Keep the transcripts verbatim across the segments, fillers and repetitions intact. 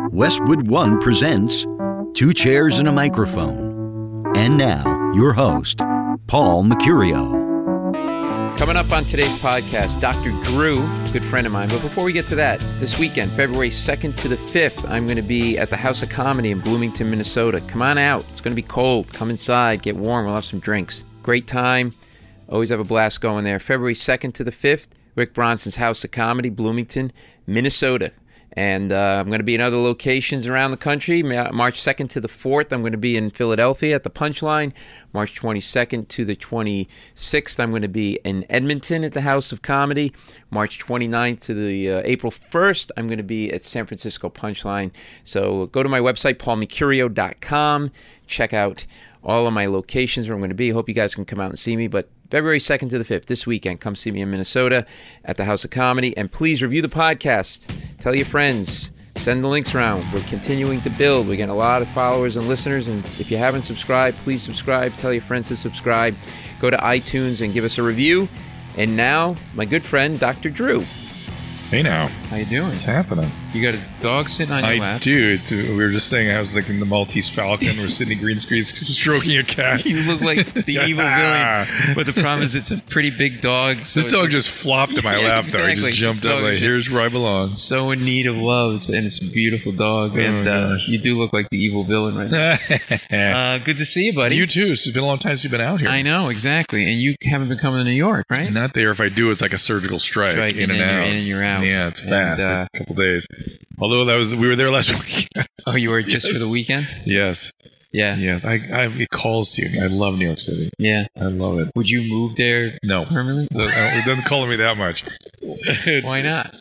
Westwood One presents Two Chairs and a Microphone. And now, your host, Paul Mercurio. Coming up on today's podcast, Doctor Drew, good friend of mine. But before we get to that, this weekend, February second to the fifth, I'm going to be at the House of Comedy in Bloomington, Minnesota. Come on out. It's going to be cold. Come inside. Get warm. We'll have some drinks. Great time. Always have a blast going there. February second to the fifth, Rick Bronson's House of Comedy, Bloomington, Minnesota. And uh, I'm going to be in other locations around the country. March second to the fourth, I'm going to be in Philadelphia at the Punchline. March twenty-second to the twenty-sixth, I'm going to be in Edmonton at the House of Comedy. March twenty-ninth to the uh, April first, I'm going to be at San Francisco Punchline. So go to my website, paul mercurio dot com. Check out all of my locations where I'm going to be. Hope you guys can come out and see me. But February second to the fifth, this weekend, come see me in Minnesota at the House of Comedy. And please review the podcast. Tell your friends. Send the links around. We're continuing to build. We're getting a lot of followers and listeners. And if you haven't subscribed, please subscribe. Tell your friends to subscribe. Go to iTunes and give us a review. And now, my good friend, Doctor Drew. Hey now. How you doing? What's happening? You got a dog sitting on your I lap? do. It's- We were just saying I was like in the Maltese Falcon where Sidney Greenstreet's stroking a cat. You look like the evil villain. But the problem is it's a pretty big dog. So This dog it's just flopped in my Yeah, lap though. He exactly. just jumped This up dog like, is here's just- where I belong. so in need of love. It's, and it's a beautiful dog. Oh, and uh, gosh. you do look like the evil villain right now. Uh, good to see you, buddy. You too. It's been a long time since you've been out here. I know, exactly. And you haven't been coming to New York, right? Not there. If I do, it's like a surgical strike. Strike, in in and, and you're out. in and you're out. Yeah, it's And, fast. uh, a couple days. Although that was we were there last week. Oh, you were just Yes. for the weekend? Yes. Yeah. Yes. I, I it calls to you. I love New York City. Yeah. I love it. Would you move there No. permanently? It doesn't call me that much. Why not?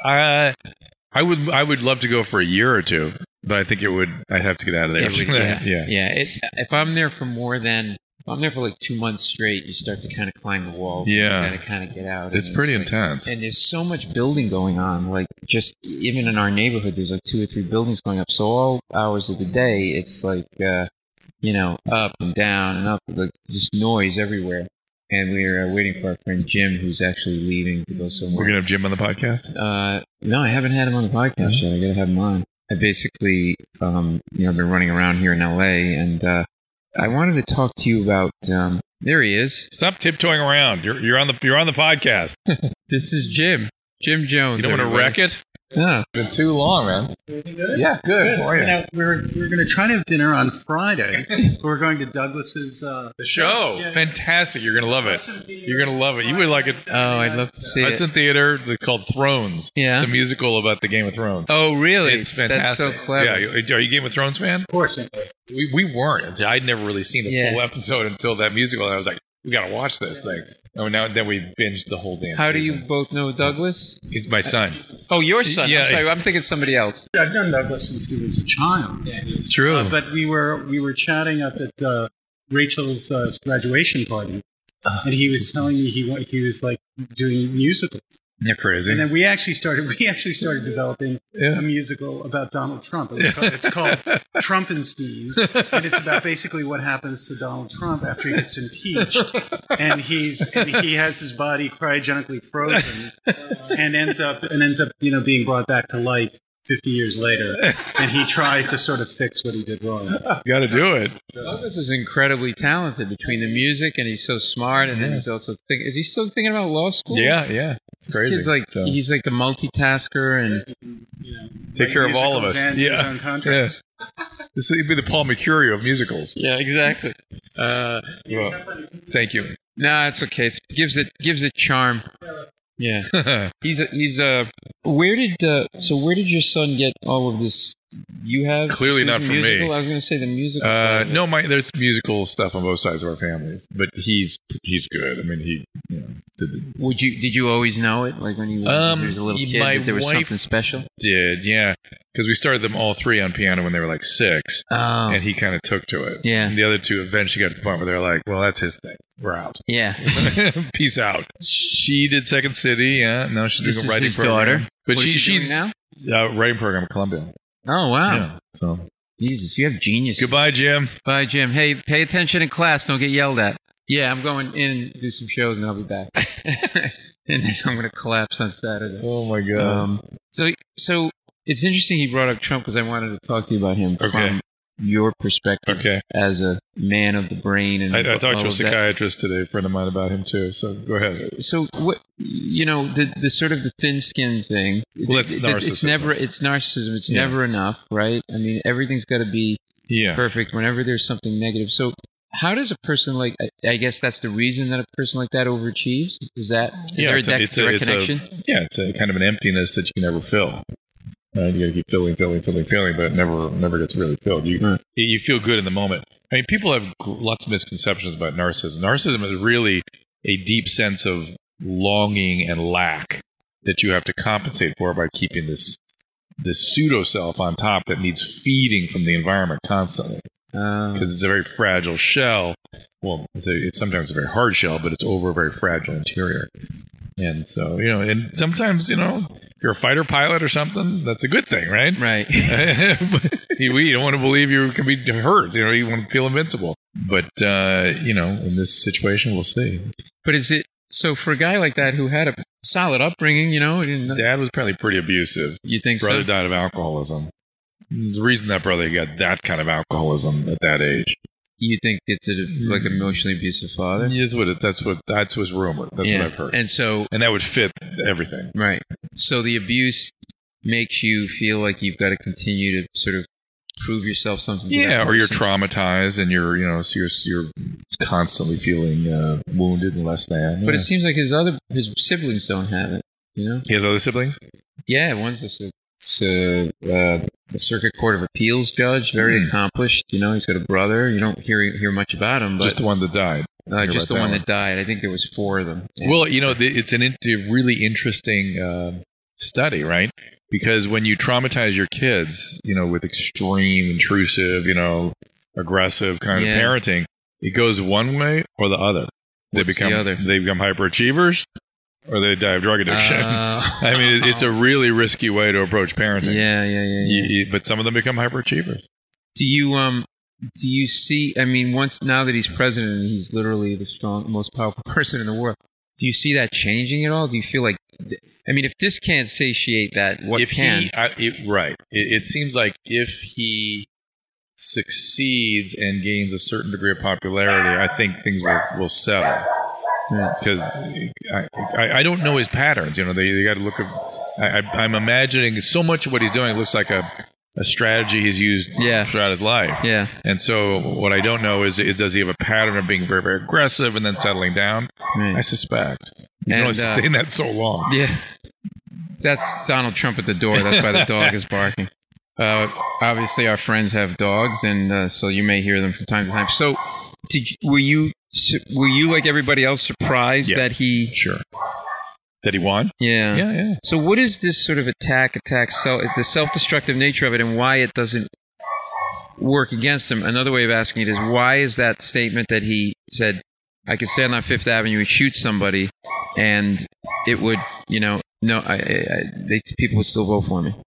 I I would I would love to go for a year or two, but I think it would. I'd have to get out of there. It would- yeah. yeah. Yeah. It, if I'm there for more than, if I'm there for like two months straight, you start to kind of climb the walls. Yeah. And you got to kind of get out. It's And pretty like- intense. And there's so much building going on. Like just even in our neighborhood, there's like two or three buildings going up. So all hours of the day, it's like, uh, you know, up and down and up, like just noise everywhere. And we're uh, waiting for our friend Jim, who's actually leaving to go somewhere. We're gonna have Jim on the podcast. Uh, no, I haven't had him on the podcast yet. I gotta have him on. I basically, um, you know, been running around here in L A, and uh, I wanted to talk to you about. Um, there he is. Stop tiptoeing around. You're you're on the you're on the podcast. This is Jim. Jim Jones. You don't want to wreck it. Yeah. Been too long, man. Yeah, good. How are You you? know, we're we're going to try to have dinner on Friday. We're going to Douglas's. Uh, The show, Yeah. fantastic. You're gonna love it. You're gonna love it. You would like it. Oh, I'd love to see it. Hudson Theater. They're called Thrones. Yeah. It's a musical about the Game of Thrones. Oh, really? It's fantastic. That's so clever. Yeah, you- are you a Game of Thrones fan? of course, We we weren't. I'd never really seen a Yeah. full episode until that musical. And I was like, we gotta watch this thing. Oh, now then we binged the whole damn How do season. you both know Douglas? He's my son. Oh, your son. Yeah. I'm sorry. I'm thinking somebody else. I've known Douglas since he was a child. It's true. Uh, but we were we were chatting up at uh, Rachel's uh, graduation party, and he was telling me he wa- he was like doing musicals, You're crazy. and then we actually started we actually started developing Yeah. a musical about Donald Trump. It's called, it's called Trumpenstein, and it's about basically what happens to Donald Trump after he gets impeached, and he's and he has his body cryogenically frozen, and ends up and ends up you know being brought back to life fifty years later, and he tries to sort of fix what he did wrong. You got to do it. Douglas is incredibly talented between the music, and he's so smart, and then he's also think, is he still thinking about law school? Yeah, yeah. This Crazy. kid's like So- he's like a multitasker, and You know, Take care of all of musicals us. and his Yeah. own contracts. This would be the Paul Mercurio of musicals. yeah, exactly. Uh, Well, thank you. nah, it's okay. It gives it gives it charm. Yeah, he's a, he's a. Where did uh, so where did your son get all of this? You have Clearly so not the from me. musical? I was going to say the musical. Uh, side of it. no, my there's musical stuff on both sides of our families, but he's he's good. I mean, he you know, did, the, Would you did you always know it? Like when you, Um, when you was a little kid, my that there was wife- something special. did yeah, because we started them all three on piano when they were like six, Oh, and he kind of took to it. Yeah. and the other two eventually got to the point where they're like, well, that's his thing. We're out. yeah. Peace out. She did Second City. Yeah, now she's This doing is a writing his program. daughter? But What she is she doing she's now? uh, writing program at Columbia. Oh wow, Yeah. So Jesus, you have genius. goodbye, Jim. Bye, Jim. Hey, pay attention in class. Don't get yelled at. Yeah, I'm going in and do some shows, and I'll be back. and then I'm going to collapse on Saturday. Oh my god. Um, so, so It's interesting he brought up Trump because I wanted to talk to you about him Okay. from your perspective Okay. as a man of the brain. And I, I all talked to a of that. psychiatrist today, a friend of mine, about him too. So go ahead. So what you know the the sort of the thin skin thing. Well, that's it, it, It's narcissism. never it's narcissism. It's Yeah. never enough, right? I mean, everything's got to be Yeah. perfect whenever there's something negative. So how does a person like? I, I guess that's the reason that a person like that overachieves. Is that is Yeah, there a, it's a- dec- it's a- direct it's a- connection? Yeah, it's a kind of an emptiness that you can never fill. Uh, you got to keep filling, filling, filling, filling, but it never, never gets really filled. You, Right. you feel good in the moment. I mean, people have lots of misconceptions about narcissism. Narcissism is really a deep sense of longing and lack that you have to compensate for by keeping this this pseudo self on top that needs feeding from the environment constantly, Uh, because it's a very fragile shell. Well, it's, a, it's sometimes a very hard shell, but it's over a very fragile interior. And so, you know, and sometimes, you know, if you're a fighter pilot or something, that's a good thing, right? right. you, you don't want to believe you can be hurt. You know, you want to feel invincible. But, uh, you know, in this situation, we'll see. But is it so for a guy like that who had a solid upbringing? You know, didn't, Dad was probably pretty abusive. you think Brother so? died of alcoholism. The reason that brother got that kind of alcoholism at that age. You think it's a like emotionally abusive father? That's what it, that's what that's what's rumored. That's Yeah. what I've heard. And, And so that would fit everything. right. So the abuse makes you feel like you've got to continue to sort of prove yourself something. to Yeah, that or you're person. traumatized and you're, you know, so you're you're constantly feeling uh, wounded and less than. But Yeah. it seems like his other his siblings don't have it. You know? He has other siblings? Yeah, one's a, a, uh, a circuit court of appeals judge, very Hmm. accomplished. You know, he's got a brother. You don't hear hear much about him, but Just the one that died. uh, Hear just the about one that that died. I think there was four of them. Yeah. Well, you know, the- it's an in- a really interesting uh, study, right? Because when you traumatize your kids, you know, with extreme, intrusive, you know, aggressive kind Yeah. of parenting, it goes one way or the other. They What's the become other? they become hyperachievers, or they die of drug addiction. Uh, I mean, it- it's a really risky way to approach parenting. yeah, yeah, yeah. yeah. You- you- but some of them become hyperachievers. Do you um do you see? I mean, once now that he's president, and he's literally the strong, most powerful person in the world. Do you see that changing at all? Do you feel like? I mean, if this can't satiate that, what if can? he, I, it, right. It, it seems like if he succeeds and gains a certain degree of popularity, I think things will, will settle. Yeah. Because I, I, I don't know his patterns. You know, they, they got to look at. I, I, I'm imagining so much of what he's doing looks like a, a strategy he's used Yeah. throughout his life. Yeah. And so what I don't know is, is does he have a pattern of being very, very aggressive and then settling down? Right. I suspect. You can And, only uh, sustain that so long. Yeah. That's Donald Trump at the door. That's why the dog is barking. Uh, obviously, our friends have dogs, and uh, so you may hear them from time to time. So, did you, were you were you like everybody else surprised Yeah. that he? Sure. That he won? Yeah. Yeah, yeah. So, what is this sort of attack, attack, self, the self-destructive nature of it, and why it doesn't work against him? Another way of asking it is, why is that statement that he said, "I could stand on Fifth Avenue and shoot somebody, and it would, you know, no, I, I, I they, people would still vote for me."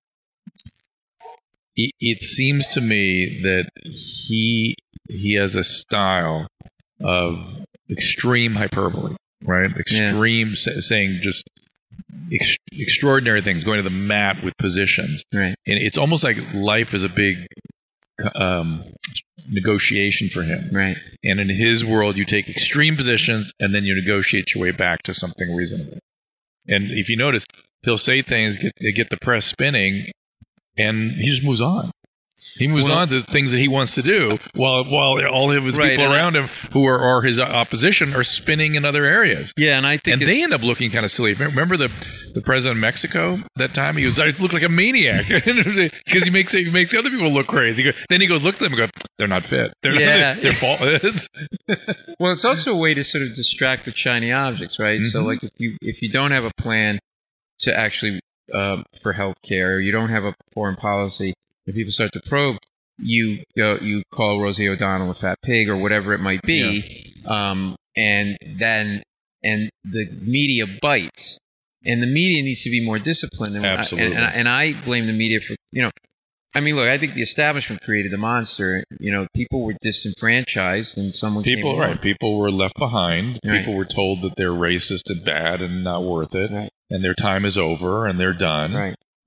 It, it seems to me that he he has a style of extreme hyperbole, right? Extreme sa- saying just ex- extraordinary things, going to the mat with positions, Right. and it's almost like life is a big um, negotiation for him. Right. And in his world, you take extreme positions and then you negotiate your way back to something reasonable. And if you notice, he'll say things, get get the press spinning, and he just moves on. He moves Well- on to things that he wants to do, while while all of his Right, people and I- around him, who are, are his opposition, are spinning in other areas. Yeah, and I think And it's, they end up looking kind of silly. Remember the, the president of Mexico that time? He was he looked like a maniac because he makes he makes the other people look crazy. He go- Then he goes look at them and go, they're not fit. They're Yeah. not, they're fault. well, it's also a way to sort of distract with shiny objects, right? So, Mhm. like if you if you don't have a plan to actually uh, for healthcare, you don't have a foreign policy, and people start to probe, you go you call Rosie O'Donnell a fat pig or whatever it might be, um, and then and the media bites, and the media needs to be more disciplined. And Absolutely. I, and, and, I, and I blame the media for you know. I mean, look, I think the establishment created the monster. You know, people were disenfranchised, and someone People, came right? along. People were left behind. Right. People were told that they're racist and bad and not worth it, Right. and their time is over and they're done. Right.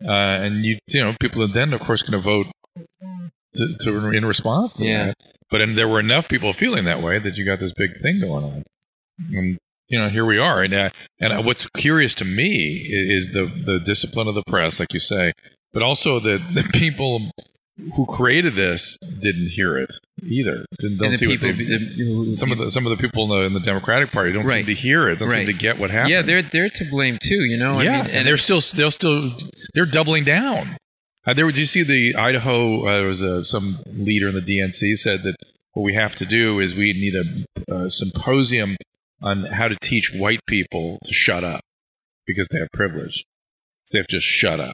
uh, and you you know people are then of course going to vote to, to in response to Yeah. that. But and there were enough people feeling that way that you got this big thing going on, and you know here we are. And uh, and uh, what's curious to me is, is the the discipline of the press, like you say, but also that the people who created this didn't hear it either. Didn't don't And the see people, what they. the- you know, Some of the some of the people in the, in the Democratic Party don't Right. seem to hear it. Don't Right. seem to get what happened. yeah, they're they're to blame too. You know, yeah, I mean, and they're still they're still they're doubling down. Uh, there, did you see the Idaho? Uh, there was a, some leader in the D N C said that what we have to do is we need a, a symposium on how to teach white people to shut up because they have privilege. They have to just shut up.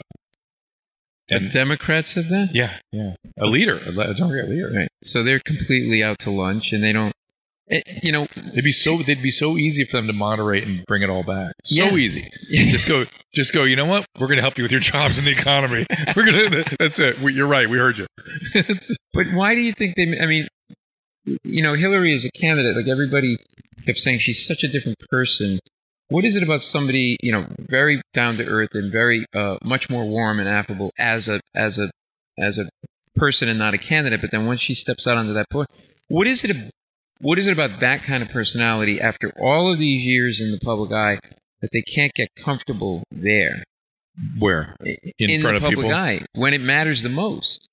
a Democrat said that. Yeah, yeah, a leader, a Democrat leader. Right. So they're completely out to lunch, and they don't. It, you know, It'd be so they'd be so easy for them to moderate and bring it all back. So Yeah. easy. Just go, just go. You know what? We're going to help you with your jobs and the economy. We're gonna. That's it. We, you're right. We heard you. but why do you think they? I mean, you know, Hillary is a candidate. Like everybody kept saying, she's such a different person. What is it about somebody, you know, very down to earth and very uh, much more warm and affable as a as a as a person and not a candidate? But then once she steps out onto that point, what is it? What is it about that kind of personality after all of these years in the public eye that they can't get comfortable there Where? In, in front the of public people. eye when it matters the most?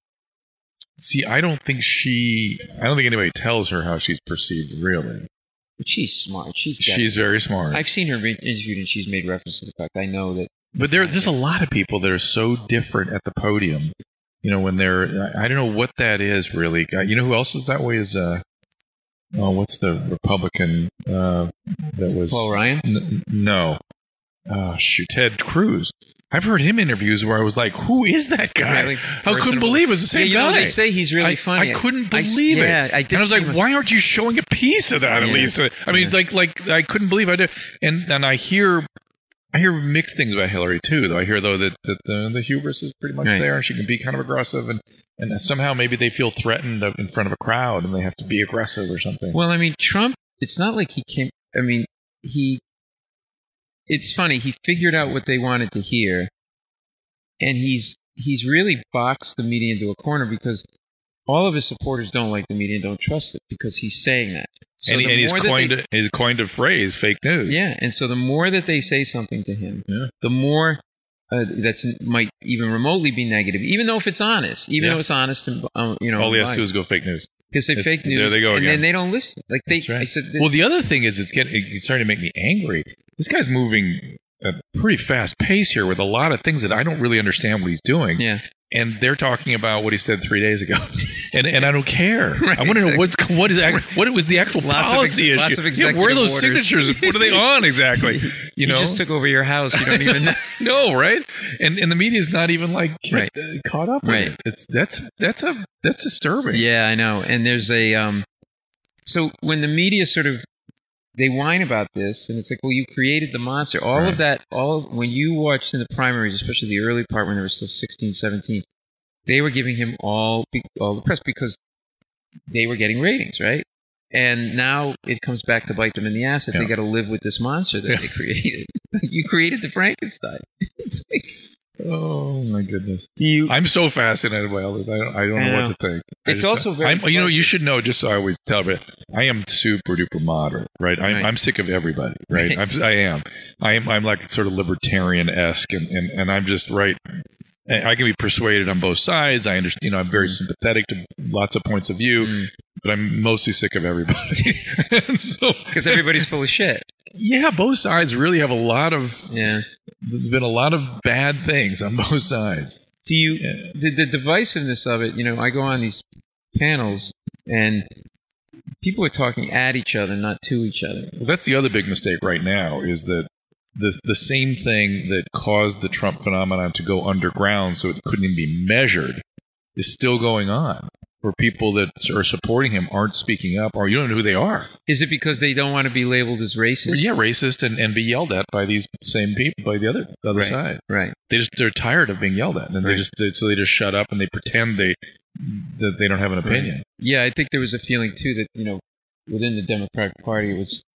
See, I don't think she. I don't think anybody tells her how she's perceived. Really, But she's smart. She's got she's very smart. I've seen her be interviewed, and she's made reference to the fact. I know that. But there, there's a lot of people that are so different at the podium. You know, when they're. I I don't know what that is really. Uh, You know who else is that way? Is uh. Oh, what's the Republican uh, that was Paul Ryan? N- no. Oh, shoot. Ted Cruz. I've heard him interviews where I was like, who is that guy? Really I couldn't personable. believe it was the Yeah, same you know, guy. they say he's really I, funny. I couldn't I- believe it. yeah, I did and I was see like, him. why aren't you showing a piece of that at Yeah. least? I mean, Yeah. like, like I couldn't believe I did. And and I hear, I hear mixed things about Hillary too. Though I hear though that, that the, the hubris is pretty much Right. there. She can be kind of aggressive, and and somehow maybe they feel threatened in front of a crowd, and they have to be aggressive or something. Well, I mean, Trump. It's not like he came. I mean, he. It's funny. He figured out what they wanted to hear, and he's he's really boxed the media into a corner because all of his supporters don't like the media and don't trust it because he's saying that. So and, he, the and he's more that coined they- he's coined a phrase, fake news. Yeah, and so the more that they say something to him, Yeah. the more uh, that's might even remotely be negative, even though if it's honest, even Yeah. though it's honest, and um, you know, All he has to do is go fake news. they say It's- fake news, there they go and again. then they don't listen. Like they, That's right. I said, Well, the other thing is, it's getting it's starting to make me angry. This guy's moving at a pretty fast pace here with a lot of things that I don't really understand what he's doing. yeah, And they're talking about what he said three days ago, and and I don't care. Right, I want to know exactly. what's what is act, what was the actual Lots of policy ex- issue? lots of yeah, where are executive those orders. signatures? What are they on exactly? You you know, just took over your house. You don't even know. no, right? And and the media's not even like Right. uh, caught up with Right. it. It's that's that's a that's disturbing. Yeah, I know. And there's a um. So when the media sort of they whine about this, and it's like, well, you created the monster. All Right. of that, all when you watched in the primaries, especially the early part when they were still sixteen, seventeen, they were giving him all all the press because they were getting ratings, right? And now it comes back to bite them in the ass that they Yeah. got to live with this monster that Yeah. they created. You created the Frankenstein. It's like, Oh my goodness. do you? I'm so fascinated by all this. I don't, I don't I know know. what to think. I It's just- also very I'm, you know, you pleasant. should know. Just so I always tell everybody, I am super duper moderate, right? I'm, Right. I'm sick of everybody, right? Right. I'm, I am. I am. I'm like sort of libertarian esque, and, and and I'm just right. I can be persuaded on both sides. I understand. You know, I'm very sympathetic to lots of points of view, Mm. but I'm mostly sick of everybody. And so, Because everybody's full of shit. yeah, both sides really have a lot of. Yeah. There's been a lot of bad things on both sides. Do you Yeah. the, the divisiveness of it? You know, I go on these panels and people are talking at each other, not to each other. Well, that's the other big mistake right now is that the the same thing that caused the Trump phenomenon to go underground so it couldn't even be measured is still going on, where people that are supporting him aren't speaking up, or you don't know who they are. Is it because they don't want to be labeled as racist? Yeah, racist and, and be yelled at by these same people, by the other the other Right. side. Right. They just they're tired of being yelled at, and they Right. just they, so they just shut up and they pretend they that they don't have an opinion. Yeah, I think there was a feeling too that you know within the Democratic Party it was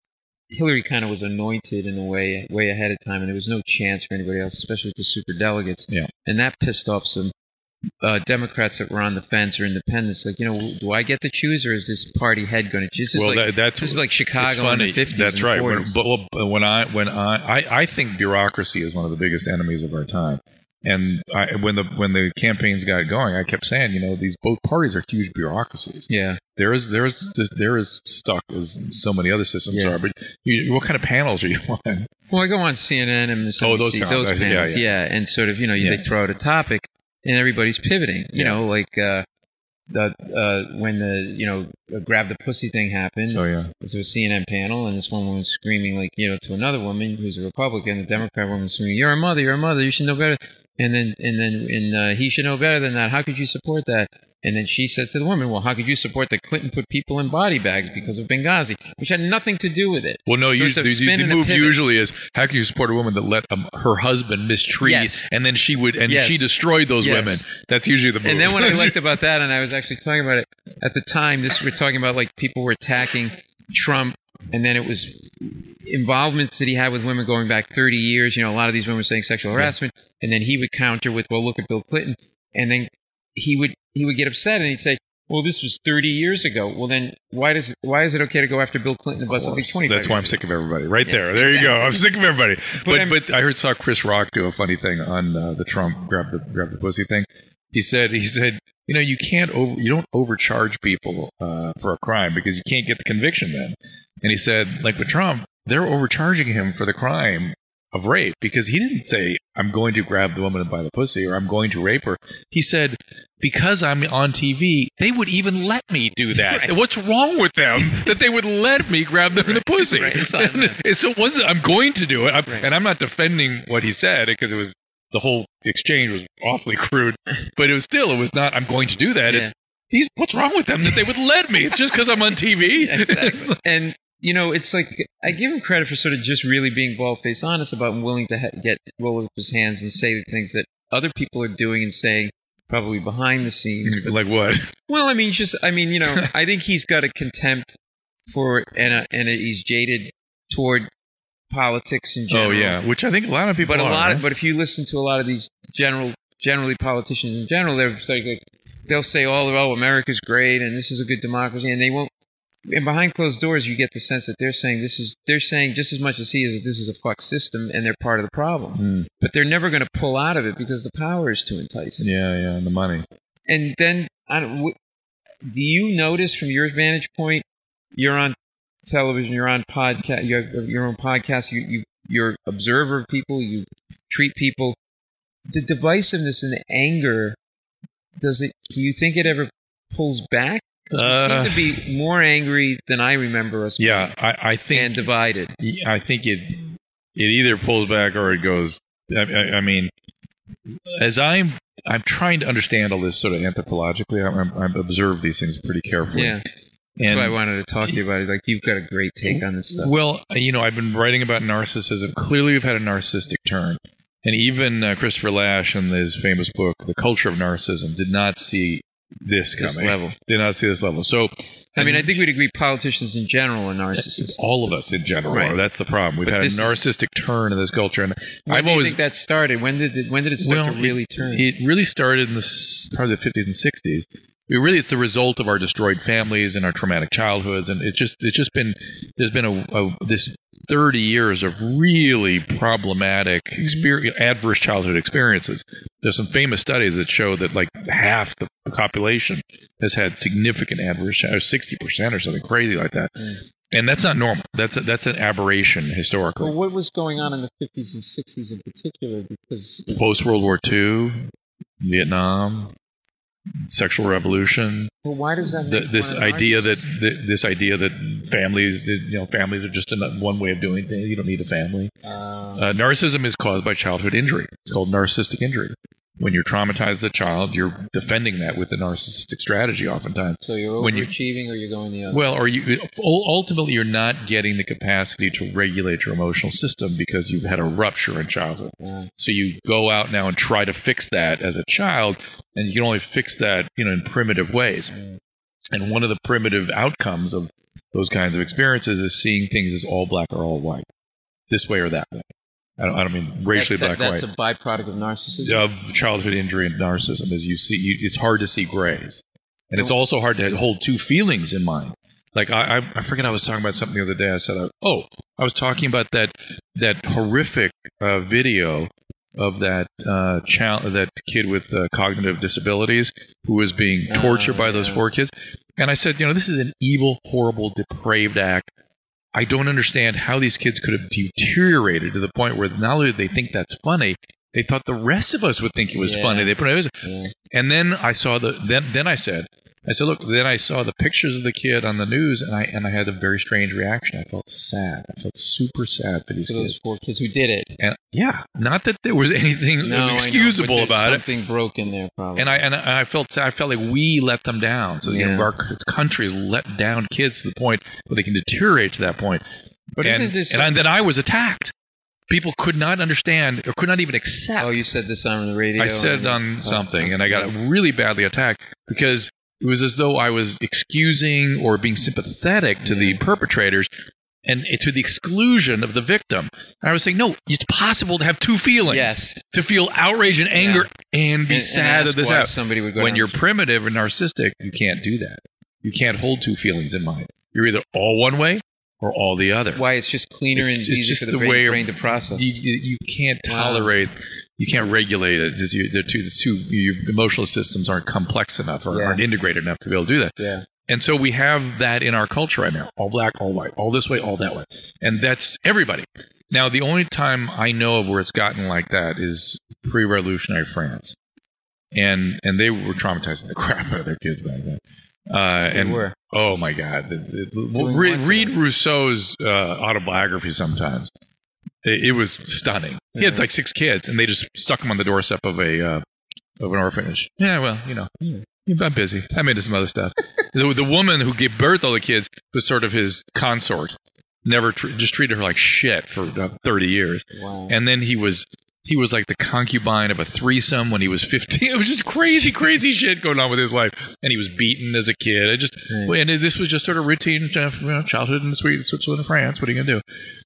Hillary kind of was anointed in a way, way ahead of time, and there was no chance for anybody else, especially with the superdelegates. Yeah. And that pissed off some uh, Democrats that were on the fence or independents. Like, you know, do I get to choose, or is this party head going to choose? This well, is like, that, that's this is like Chicago in the fifties. That's and right. When, forties. but well, when I when I, I I think bureaucracy is one of the biggest enemies of our time. And I, when the when the campaigns got going, I kept saying, you know, these both parties are huge bureaucracies. Yeah. There is there is there is stuck as so many other systems Yeah. are. But you, what kind of panels are you on? Well, I go on C N N and M S N B C, Oh, those panels. those Yeah, panels, yeah. yeah, and sort of, you know, Yeah. they throw out a topic, and everybody's pivoting. You Yeah. know, like uh, the uh, when the you know the grab the pussy thing happened. Oh yeah. There was a C N N panel, and this one woman was screaming, like, you know, to another woman who's a Republican, the Democrat woman was screaming, "You're a mother, you're a mother, you should know better." And then, and then, and uh, he should know better than that. How could you support that? And then she says to the woman, "Well, how could you support that Clinton put people in body bags because of Benghazi, which had nothing to do with it?" Well, no, So you, it's a the, spin the and a move pivot. usually is how can you support a woman that let um, her husband mistreat, Yes. and then she would and Yes. she destroyed those Yes. women. That's usually the move. And then what I liked about that, and I was actually talking about it at the time, this we're talking about like people were attacking Trump, and then it was involvements that he had with women going back thirty years. You know, a lot of these women were saying sexual harassment, and then he would counter with, "Well, look at Bill Clinton," and then he would he would get upset and he'd say, "Well, this was thirty years ago. Well, then why does it, why is it okay to go after Bill Clinton about something twenty-five That's why I'm years sick of everybody. Right Yeah, there. There you go. I'm sick of everybody. But But I'm- but I heard saw Chris Rock do a funny thing on uh, the Trump grab the grab the pussy thing. He said he said you know you can't over you don't overcharge people uh, for a crime because you can't get the conviction then. And he said like with Trump they're overcharging him for the crime of rape because he didn't say I'm going to grab the woman by the pussy or I'm going to rape her. He said because I'm on T V, they would even let me do that. Right. What's wrong with them that they would let me grab them in the pussy? Right, it's on them. So it wasn't I'm going to do it, I'm, Right. and I'm not defending what he said because it was the whole exchange was awfully crude, but it was still it was not I'm going to do that. Yeah. It's these what's wrong with them that they would let me? It's just because I'm on T V. Exactly. And you know, it's like I give him credit for sort of just really being bald-faced honest about and willing to ha- get roll up his hands and say the things that other people are doing and saying probably behind the scenes. But, Like what? well, I mean, just I mean, you know, I think he's got a contempt for and a, and a, he's jaded toward politics in general. Oh yeah, which I think a lot of people But a are. lot right? of, but if you listen to a lot of these general, generally politicians in general, they're like, like they'll say all oh America's great and this is a good democracy, and they won't. And behind closed doors, you get the sense that they're saying this is they're saying just as much as he is that this is a fuck system and they're part of the problem. Mm. But they're never going to pull out of it because the power is too enticing. Yeah, yeah, and the money. And then, I don't. wh- Do you notice from your vantage point? You're on television. You're on podcast. You have your own podcast. You you you're observer of people. You treat people. The divisiveness and the anger. Does it? Do you think it ever pulls back? Because we Uh, seem to be more angry than I remember us. Yeah, being, I, I think and divided. I think it it either pulls back or it goes. I, I, I mean, as I'm I'm trying to understand all this sort of anthropologically. I'm, I'm, I observe these things pretty carefully. Yeah, that's And- why I wanted to talk to you about it. Like you've got a great take on this stuff. Well, you know, I've been writing about narcissism. Clearly, we've had a narcissistic turn. And even uh, Christopher Lasch, in his famous book, The Culture of Narcissism, did not see this coming. This level. Did not see this level. So, I mean, I think we'd agree politicians in general are narcissists. all of us in general Right. are. That's the problem. We've But had a this is- narcissistic turn in this culture. And When I've do you always think that started? When did it, when did it start Well, to really turn? It really started in the s- probably the fifties and sixties. It really, it's the result of our destroyed families and our traumatic childhoods, and it's just, it's just been, there's been a, a this thirty years of really problematic, experience, adverse childhood experiences. There's some famous studies that show that like half the population has had significant adverse, or sixty percent or something crazy like that, Mm. and that's not normal. That's a, that's an aberration historically. Well, what was going on in the fifties and sixties in particular? Because Post World War Two, Vietnam, sexual revolution. well, why does that? The, make this one a idea that narcissist? th- this idea that families, you know, families are just an- one way of doing things. You don't need a family. Uh, Uh, narcissism is caused by childhood injury. It's called narcissistic injury. When you're traumatized as a child, you're defending that with a narcissistic strategy. Oftentimes, so you're when you- overachieving, or you're going the other. well, or you ultimately you're not getting the capacity to regulate your emotional system because you've had a rupture in childhood. Uh, So you go out now and try to fix that as a child, and you can only fix that, you know, in primitive ways. And one of the primitive outcomes of those kinds of experiences is seeing things as all black or all white, this way or that way. I don't, I don't mean racially that, that, black or that's white. That's a byproduct of narcissism? Of childhood injury and narcissism, is you see, you, it's hard to see grays. And it's also hard to hold two feelings in mind. Like, I, I, I forget, I was talking about something the other day. I said, oh, I was talking about that that horrific uh, video of that uh, child, that kid with uh, cognitive disabilities who was being tortured oh, by those yeah. four kids. And I said, you know, this is an evil, horrible, depraved act. I don't understand how these kids could have deteriorated to the point where not only did they think that's funny, they thought the rest of us would think it was yeah. funny. They put it, yeah. And then I saw the then then I said, I said, look, then I saw the pictures of the kid on the news, and I and I had a very strange reaction. I felt sad. I felt super sad for these for kids. those four kids who did it. And yeah, not that there was anything no, excusable know, about something it. Something broken there, probably. And I and I felt sad. I felt like we let them down. So yeah. you know, our country has let down kids to the point where they can deteriorate to that point. But and, isn't this and I, then I was attacked. People could not understand or could not even accept. Oh, you said this on the radio? I said and, on something, oh, and I got really badly attacked because it was as though I was excusing or being sympathetic to the perpetrators and to the exclusion of the victim. And I was saying, no, it's possible to have two feelings. Yes. To feel outrage and anger yeah. and be and, sad and that this happened. Somebody would go when you're primitive and narcissistic, you can't do that. You can't hold two feelings in mind. You're either all one way or all the other. Why? It's just cleaner it's, and it's easier just for the, the brain, way brain to process. You, you, you can't tolerate, wow. you can't regulate it. You, the two, the two, your emotional systems aren't complex enough or yeah. aren't integrated enough to be able to do that. Yeah. And so we have that in our culture right now. All black, all white, all this way, all that way. And that's everybody. Now, the only time I know of where it's gotten like that is pre-revolutionary France. And and they were traumatizing the crap out of their kids back then. Uh, they and were. Oh my God! The, the, read, read Rousseau's uh, autobiography sometimes. It, it was stunning. He had like six kids, and they just stuck him on the doorstep of a uh, of an orphanage. Yeah, well, you know, I'm busy. I'm into some other stuff. the, the woman who gave birth to all the kids was sort of his consort. Never tr- just treated her like shit for uh, thirty years. Wow. And then he was. He was like the concubine of a threesome when he was fifteen. It was just crazy, crazy shit going on with his life. And he was beaten as a kid. It just, right. And this was just sort of routine uh, you know, childhood in sweet Switzerland and France. What are you going to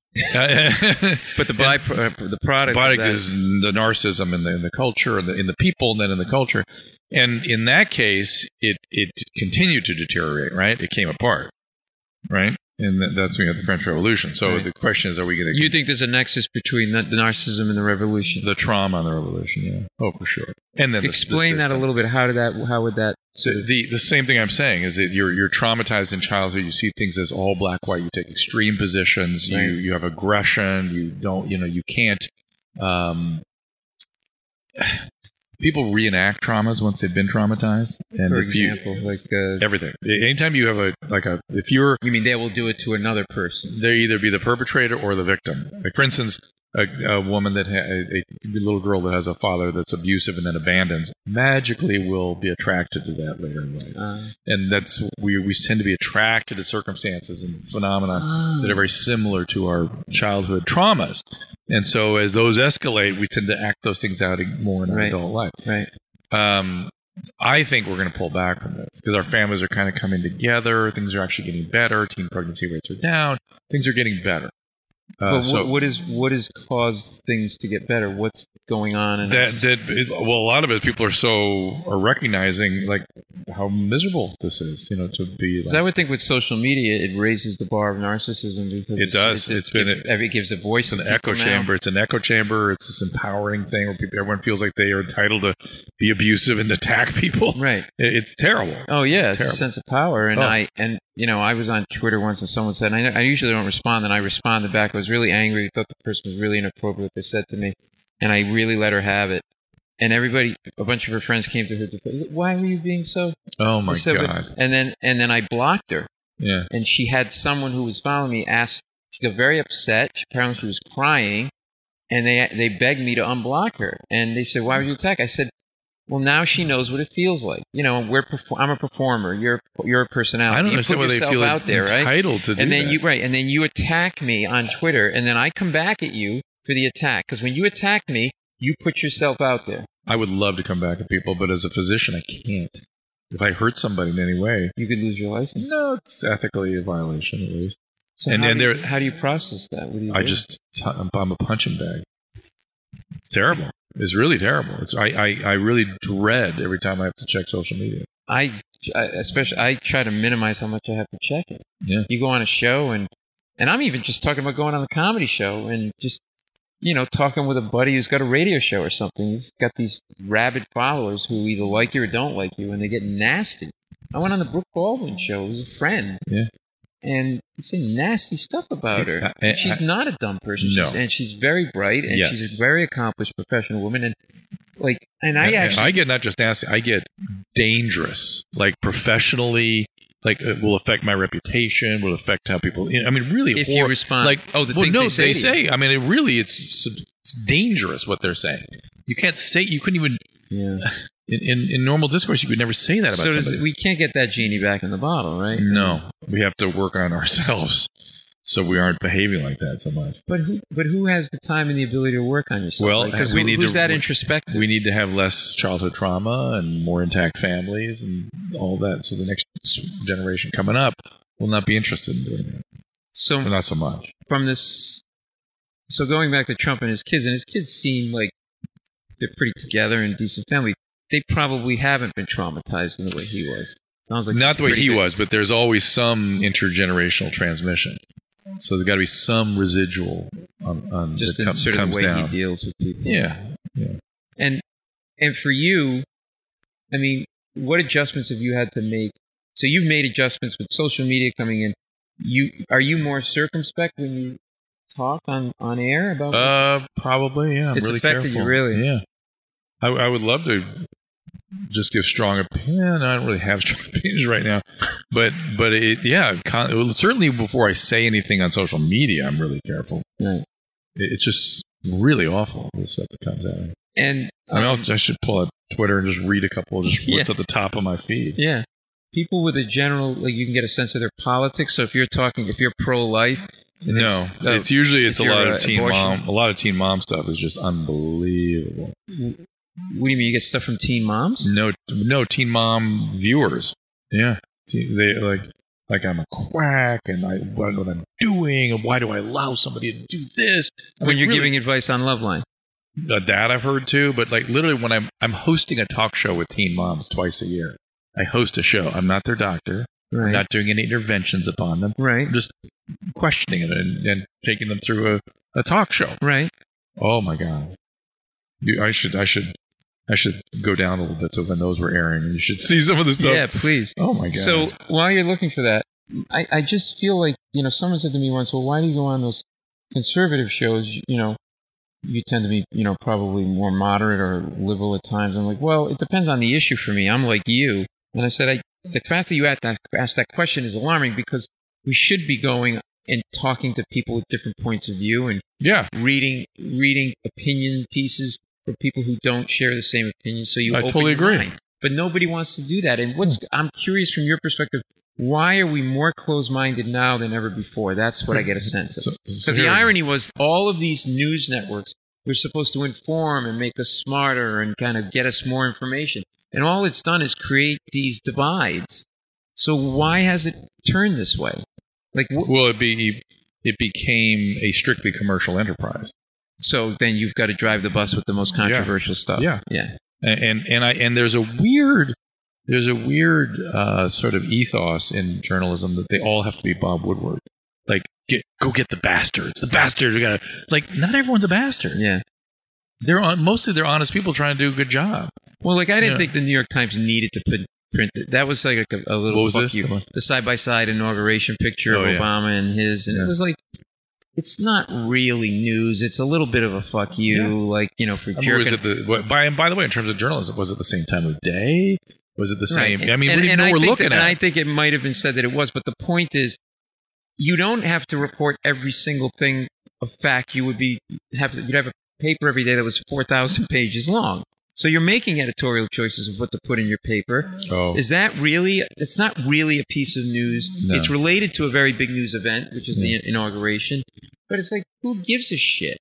do? But the byproduct, the product, the product is the narcissism in the, in the culture, in the, in the people, and then in the culture. And in that case, it, it continued to deteriorate, right? It came apart, right? And that's when you had the French Revolution. So right. the question is, are we going to... You think there's a nexus between the, the narcissism and the revolution? The trauma and the revolution, yeah. Oh, for sure. And then Explain the, the that a little bit. How did that... How would that... The, the the same thing I'm saying is that you're you're traumatized in childhood. You see things as all black, white. You take extreme positions. Right. You you have aggression. You don't... You know, you can't... Um, people reenact traumas once they've been traumatized. And For if example, you, like uh, everything. Anytime you have a like a if you're you mean they will do it to another person? They either be the perpetrator or the victim. Like for instance, a, a woman that ha- a, a little girl that has a father that's abusive and then abandons magically will be attracted to that later in life. Uh, and that's we we tend to be attracted to circumstances and phenomena uh, that are very similar to our childhood traumas. And so as those escalate, we tend to act those things out more in our right. adult life. Right. Um, I think we're going to pull back from this because our families are kind of coming together. Things are actually getting better. Teen pregnancy rates are down. Things are getting better. Uh, but so what, what is what has caused things to get better? What's going on? In that that it, well, a lot of it people are so are recognizing like how miserable this is. You know, to be. Like, I would think with social media, it raises the bar of narcissism because it does. It's, it's, it's been gives, a, it gives a voice. It's an echo chamber. Now. It's an echo chamber. It's this empowering thing where people, everyone feels like they are entitled to be abusive and attack people. Right. It, it's terrible. Oh yeah, it's terrible. a sense of power. And oh. I and you know I was on Twitter once and someone said, and I, I usually don't respond, and I responded back. I was really angry. Thought the person was really inappropriate what they said to me, and I really let her have it. And everybody, a bunch of her friends came to her defense. Why were you being so? Oh my so God! Good? And then and then I blocked her. Yeah. And she had someone who was following me ask. She got very upset. She, apparently, she was crying, and they they begged me to unblock her. And they said, "Why would you attack?" I said, "Well, now she knows what it feels like. You know, we're I'm a performer. You're you're a personality. I don't you understand put why they yourself feel out there, entitled right? to do and then that. you right, and then you attack me on Twitter, and then I come back at you for the attack because when you attack me, you put yourself out there." I would love to come back at people, but as a physician, I can't. if I hurt somebody in any way, You could lose your license. no, it's ethically a violation at least. So and how and do you, there, how do you process that? What do you I do? just t- I'm a punching bag. It's terrible. It's really terrible. It's I, I I really dread every time I have to check social media. I, I especially I try to minimize how much I have to check it. Yeah. You go on a show and and I'm even just talking about going on the comedy show and just you know talking with a buddy who's got a radio show or something. He's got these rabid followers who either like you or don't like you, and they get nasty. I went on the Brooke Baldwin show. It was a friend. Yeah. And he said nasty stuff about her. I- I- she's I- not a dumb person. No. She's, and she's very bright, and Yes. she's a very accomplished professional woman. And like, and I And- and actually, I get not just nasty, I get dangerous, like professionally, like it will affect my reputation, will affect how people. I mean, really, if hor- you respond, like oh, the well, things no, they say, they to say. you. I mean, it really, it's it's dangerous what they're saying. You can't say. You couldn't even Yeah. in, in, in normal discourse. You could never say that about So does, somebody. we can't get that genie back in the bottle, right? No, we have to work on ourselves so we aren't behaving like that so much. But who? But who has the time and the ability to work on yourself? Well, because we who, need who's to- that introspective? We need to have less childhood trauma and more intact families and all that. So the next generation coming up will not be interested in doing that. so Well, not so much. from this, so going back to Trump and his kids, and his kids seem like they're pretty together and decent family. They probably haven't been traumatized in the way he was. Sounds like Not he's the way pretty he good. was, but there's always some intergenerational transmission. So there's got to be some residual on, on Just that in com- sort of comes the way down. he deals with people. Yeah, And and for you, I mean, what adjustments have you had to make? So you've made adjustments with social media coming in. You are you more circumspect when you talk on, on air about? uh, probably. Yeah, I'm It's really affected you, careful. really? Yeah, I, I would love to just give strong opinion. I don't really have strong opinions right now, but but it yeah, con- well, certainly before I say anything on social media, I'm really careful. Right. It, it's just really awful the stuff that comes out. And I mean, um, I'll, I should pull out Twitter and just read a couple of just what's Yeah. at the top of my feed. yeah, people with a general like you can get a sense of their politics. So if you're talking, if you're pro-life, and No, it's- oh, it's usually it's if a lot you're, of uh, teen abortion. mom. A lot of teen mom stuff is just unbelievable. What do you mean? You get stuff from teen moms? No, no teen mom viewers. Yeah, Teen- they like like I'm a quack and I, I don't know what I'm doing and why do I allow somebody to do this? I When mean, you're really, giving advice on Loveline. uh, that I've heard too, but like literally when I'm I'm hosting a talk show with teen moms twice a year. I host a show. I'm not their doctor. Right. I'm not doing any interventions upon them. right. I'm just questioning it and, and taking them through a, a talk show. Right. Oh my god! You, I should, I should, I should go down a little bit so when those were airing, and you should see some of the stuff. Yeah, please. Oh my god! So while you're looking for that, I, I just feel like, you know, someone said to me once, well, why do you go on those conservative shows? You know, you tend to be, you know, probably more moderate or liberal at times. I'm like, well, it depends on the issue for me. I'm like you. And I said, I, the fact that you asked that, asked that question is alarming because we should be going and talking to people with different points of view and yeah, reading reading opinion pieces for people who don't share the same opinion. So you I open totally your agree. mind. But nobody wants to do that. And what's I'm curious from your perspective, why are we more closed-minded now than ever before? That's what I get a sense of. So- so Because the here- irony was all of these news networks were supposed to inform and make us smarter and kind of get us more information. And all it's done is create these divides. So why has it turned this way? Like, wh- Well, it be it became a strictly commercial enterprise, so then you've got to drive the bus with the most controversial stuff. Yeah. Yeah. and and, and I and there's a weird there's a weird uh, sort of ethos in journalism that they all have to be Bob Woodward. Like, get, go get the bastards. The bastards. We gotta like. Not everyone's a bastard. Yeah. They're on, mostly they're honest people trying to do a good job. Well, like, I didn't Yeah. think the New York Times needed to put print it. That was like a, a little What was fuck this? you. The side-by-side inauguration picture Oh, of yeah. Obama and his. And Yeah. it was like, it's not really news. It's a little bit of a fuck you, Yeah. like, you know, for I mean, was jerking. it the what, by and by the way, in terms of journalism, was it the same time of day? Was it the same? Right. I mean, and, what do you and know I we're think looking that, at? And I think it might have been said that it was, but the point is, you don't have to report every single thing of fact. You would be have you'd have a paper every day that was four thousand pages long. So you're making editorial choices of what to put in your paper. oh, Is that really? It's not really a piece of news. No. It's related to a very big news event, which is the inauguration. But it's like, who gives a shit?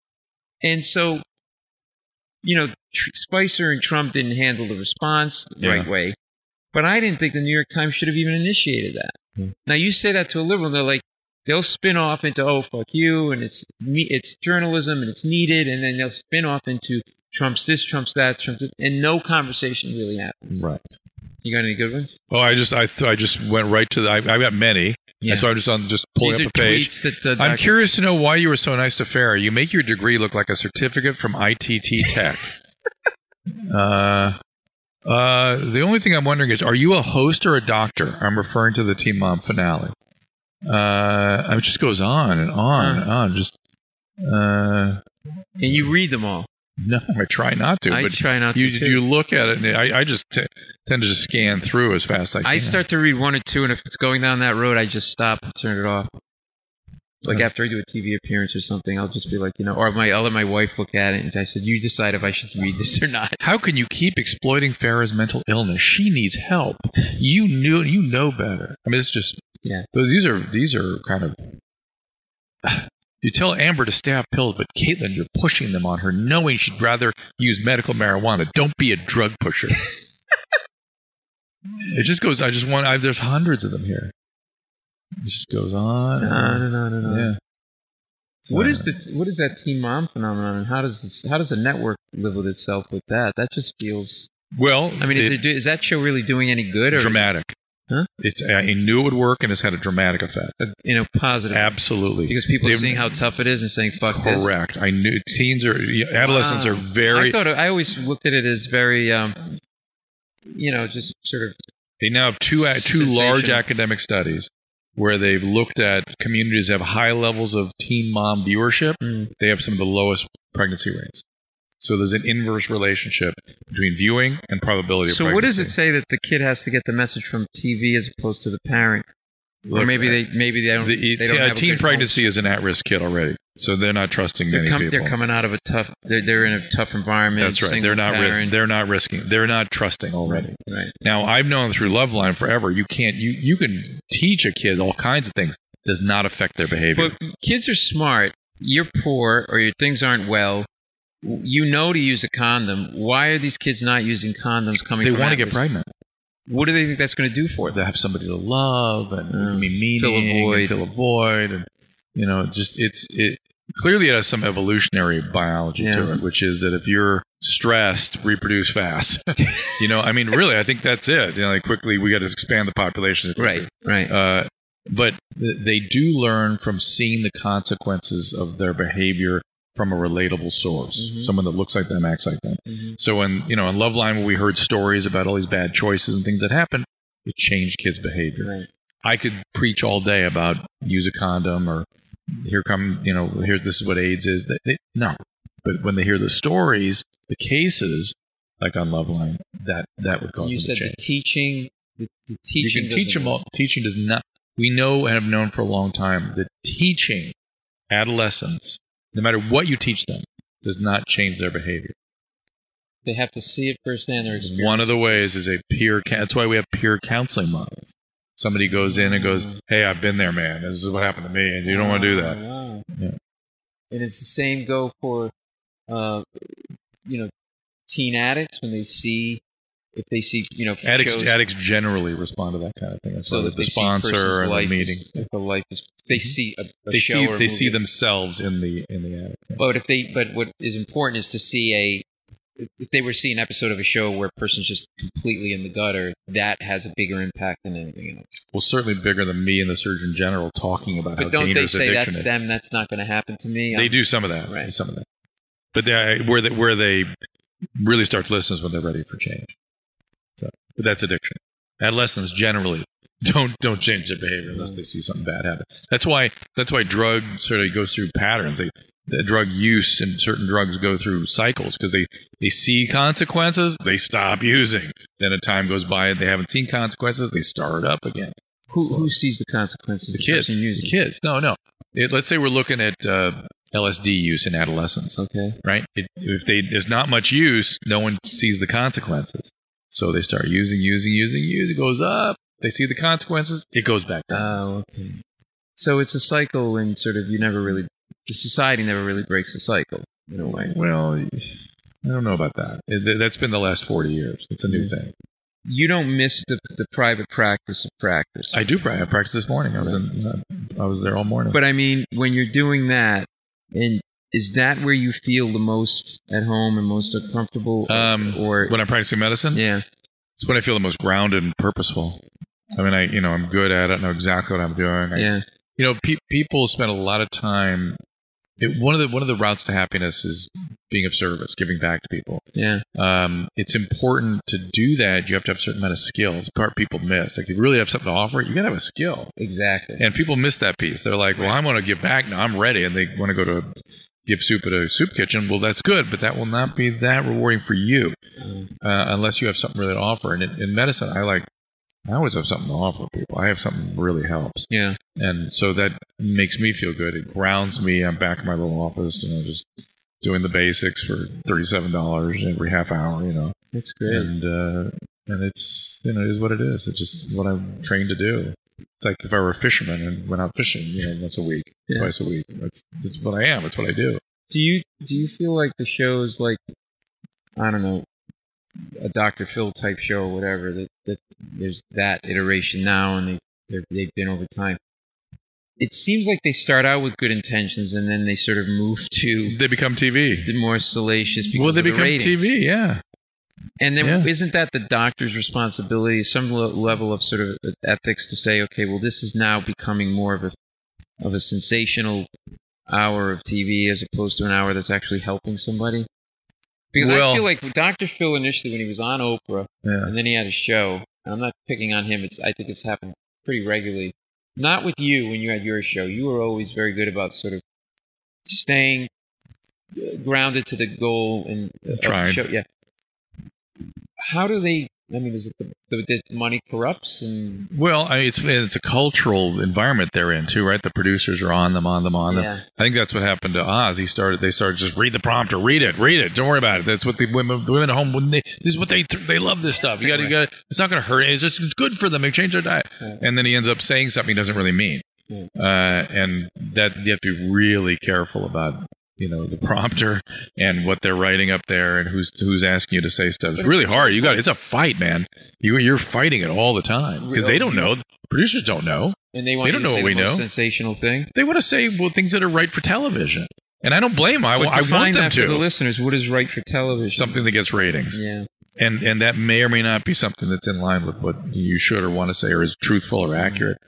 And so, you know, Tr- Spicer and Trump didn't handle the response the Yeah. right way. But I didn't think the New York Times should have even initiated that. Hmm. Now, you say that to a liberal, and they're like, they'll spin off into, oh, fuck you, and it's it's journalism, and it's needed, and then they'll spin off into Trump's this, Trump's that, Trump's this, and no conversation really happens. Right. You got any good ones? Oh, I just I th- I just went right to the. I, I got many. Yeah. So I'm just on just pulling These up a page. Tweets that, uh, I'm curious to know why you were so nice to Farah. You make your degree look like a certificate from I T T Tech. uh, uh, the only thing I'm wondering is, are you a host or a doctor? I'm referring to the Teen Mom finale. Uh, it just goes on and on and on. Just uh, and you read them all. No, I try not to. I but try not you, to. Too. You look at it, and I, I just t- tend to just scan through as fast as I can. I start to read one or two, and if it's going down that road, I just stop and turn it off. Like after I do a T V appearance or something, I'll just be like, you know, or my, I'll let my wife look at it, and I said, you decide if I should read this or not. How can you keep exploiting Farah's mental illness? She needs help. You knew, you know better. I mean, it's just, yeah. These are these are kind of. You tell Amber to stay off pills, but Caitlin, you're pushing them on her, knowing she'd rather use medical marijuana. Don't be a drug pusher. It just goes. I just want. I, there's hundreds of them here. It just goes on. No, no, no, no, no. Yeah. What is the what is that Teen Mom phenomenon, and how does this, how does a network live with itself with that? That just feels. Well, I mean, is it, it is that show really doing any good? Or dramatic. Huh? It's. I knew it would work, and it's had a dramatic effect. You know, positive. Absolutely. Because people are They've, seeing how tough it is and saying, "Fuck this." Correct. I knew teens are adolescents wow. are very. I thought I always looked at it as very, um, you know, just sort of. They now have two two large academic studies where they've looked at communities that have high levels of teen mom viewership. Mm. They have some of the lowest pregnancy rates. So there's an inverse relationship between viewing and probability so of pregnancy. So what does it say that the kid has to get the message from T V as opposed to the parent? Look, or maybe they maybe they don't. The, they don't t- have a teen a pregnancy is an at-risk kid already, so they're not trusting they're many com- people. They're coming out of a tough. They're they're in a tough environment. That's right. They're not risking. They're not risking. They're not trusting already. Right. right. Now I've known through Loveline forever. You can't. You you can teach a kid all kinds of things. It does not affect their behavior. But kids are smart. You're poor, or your things aren't well. You know to use a condom. Why are these kids not using condoms? Coming, they from want to at-risk? get pregnant. What do they think that's going to do for them? They have somebody to love and Mm. be meaning, Fill a void. and fill a void, and you know, just it's it clearly it has some evolutionary biology Yeah. to it, which is that if you're stressed, reproduce fast. You know, I mean, really, I think that's it. You know, like quickly, we got to expand the population. Right, right. Uh, but th- they do learn from seeing the consequences of their behavior from a relatable source, Mhm. someone that looks like them, acts like them. Mhm. So when, you know, in Loveline, when we heard stories about all these bad choices and things that happened, it changed kids' behavior. Right. I could preach all day about use a condom or here come, you know, here, this is what AIDS is. They, they, no. But when they hear the stories, the cases, like on Loveline, that, that would cause You them said to change. the teaching, the, the You teaching. can teach doesn't- them all. Teaching does not, we know and have known for a long time that teaching adolescents, no matter what you teach them, does not change their behavior. They have to see it firsthand. Or experience. One of the ways is a peer. That's why we have peer counseling models. Somebody goes in and goes, "Hey, I've been there, man. This is what happened to me, and you don't want to do that." Wow. Yeah. And it's the same go for, uh, you know, teen addicts when they see, if they see, you know, Addicts, shows, addicts generally respond to that kind of thing. That's so why that the they see sponsor person's and the life meeting. is- if a life is, they see a, a They show see or a they see movie. themselves in the in the addict. Yeah. But if they, but what is important is to see a, if they were to see an episode of a show where a person's just completely in the gutter, that has a bigger impact than anything else. Well, certainly bigger than me and the Surgeon General talking about how But don't they dangerous say addiction that's is. them? That's not going to happen to me. They I'm- do some of that. Right. Some of that. But they, where they, where they really start to listen is when they're ready for change. So, but that's addiction. Adolescents generally don't don't change their behavior unless they see something bad happen. That's why that's why drug sort of goes through patterns. They, the drug use and certain drugs go through cycles because they, they see consequences, they stop using. Then a time goes by and they haven't seen consequences, they start up again. Who who sees the consequences? The kids. person The using? kids. No, no. It, let's say we're looking at uh, L S D use in adolescence. Okay. Right? It, if they there's not much use, no one sees the consequences. So they start using, using, using, using. It goes up. They see the consequences. It goes back down. Oh, okay. So it's a cycle, and sort of you never really, the society never really breaks the cycle in a way. Well, I don't know about that. It, that's been the last forty years. It's a new thing. you don't miss the the private practice of practice. I do. I practiced this morning. I was in, I was there all morning. But I mean, when you're doing that, and is that where you feel the most at home and most comfortable? Or, Um, or when I'm practicing medicine, yeah, it's when I feel the most grounded and purposeful. I mean, I you know I'm good at it. I know exactly what I'm doing. I, yeah, You know, pe- people spend a lot of time. It, one of the one of the routes to happiness is being of service, giving back to people. yeah, Um, it's important to do that. You have to have a certain amount of skills. The part people miss. Like, if you really have something to offer, you got to have a skill. exactly. And people miss that piece. They're like, well, I want to give back now. I'm ready. And they want to go to give soup at a soup kitchen. Well, that's good, but that will not be that rewarding for you uh, unless you have something really to offer. And in, in medicine, I like, I always have something to offer people. I have something that really helps. Yeah, And so that makes me feel good. It grounds me. I'm back in my little office, you know, just doing the basics for thirty-seven dollars every half hour, you know. that's great. And uh, and it's, you know, it is what it is. It's just what I'm trained to do. It's like if I were a fisherman and went out fishing, you know, once a week, Yeah. twice a week. That's that's what I am. It's what I do. Do you do you feel like the shows like, I don't know, a Doctor Phil type show or whatever, that, that there's that iteration now and they they're- they've been over time? It seems like they start out with good intentions and then they sort of move to They become T V. the more salacious because Well, they of the become ratings. T V, yeah. And then Yeah. isn't that the doctor's responsibility, some le- level of sort of ethics to say, okay, well, this is now becoming more of a of a sensational hour of T V as opposed to an hour that's actually helping somebody? Because Well- I feel like Doctor Phil initially, when he was on Oprah, Yeah. and then he had a show, and I'm not picking on him, it's I think it's happened pretty regularly. Not with you when you had your show. You were always very good about sort of staying uh, grounded to the goal and uh, of the Tried. show. Yeah. How do they? I mean, is it the, the, the money corrupts and Well, I, it's it's a cultural environment they're in too, right? The producers are on them, on them, on them. Yeah. I think that's what happened to Oz. He started. They started just read the prompter, read it, read it. Don't worry about it. That's what the women, the women at home. When they, this is what they they love this stuff. You got to, you got. It's not going to hurt. It's just it's good for them. They change their diet, Yeah. and then he ends up saying something he doesn't really mean. Yeah. Uh, and that you have to be really careful about. You know, the prompter and what they're writing up there and who's who's asking you to say stuff. It's But really it's- hard. You got it's a fight, man. You you're fighting it all the time because they don't know. Producers don't know. and they want They you don't to know say what we the most know. sensational thing? They want to say well things that are right for television, and I don't blame them. I, But I define want them that for the to listeners. What is right for television? something that gets ratings, Yeah. and and that may or may not be something that's in line with what you should or want to say or is truthful or accurate.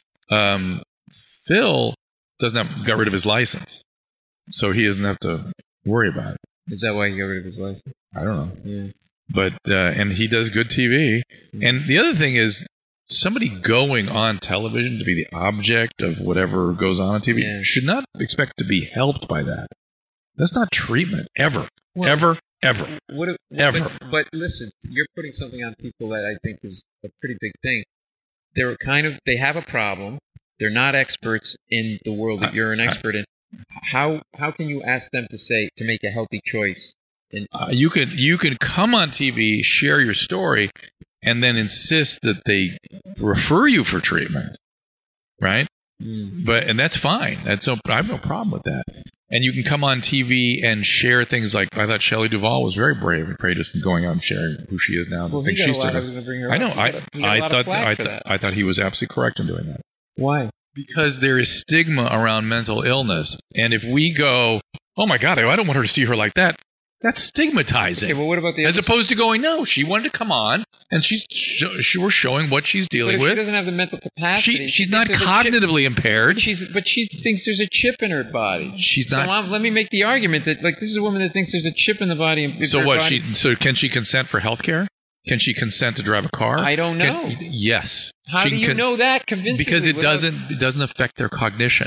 Um, Phil doesn't have got rid of his license, so he doesn't have to worry about it. Is that why he got rid of his license? I don't know. Yeah. But uh, and he does good T V. And the other thing is, somebody going on television to be the object of whatever goes on on T V Yeah. should not expect to be helped by that. That's not treatment ever, Well, ever, ever. What, what, Ever. But, but listen, you're putting something on people that I think is a pretty big thing. They're kind of they have a problem. They're not experts in the world that you're an expert in. How how can you ask them to say to make a healthy choice? In, Uh, you can you can come on T V, share your story, and then insist that they refer you for treatment, right? Mm. But and that's fine. That's no, I have no problem with that. And you can come on T V and share things like I thought Shelley Duvall was very brave and courageous in going out and sharing who she is now. well, the he things got a she's lot. I doing. was going to bring her I up. know. He I got a- he got a I lot of thought flack I, for th- that. I thought he was absolutely correct in doing that Why? because there is stigma around mental illness, and if we go, oh my God, I don't want her to see her like that. That's stigmatizing. Okay, well, what about the As other opposed to going, no, she wanted to come on, and she's sh- she was showing what she's But dealing if she with. doesn't have the mental capacity, She, she she's not thinks there's a chip- cognitively impaired. She's but she thinks there's a chip in her body. She's So not. I'm, let me make the argument that like this is a woman that thinks there's a chip in the body. In So her what? body. She so can she consent for health care? Can she consent to drive a car? I don't know. Can- yes. How She do can you con- know that convincingly? Because it without- doesn't it doesn't affect their cognition.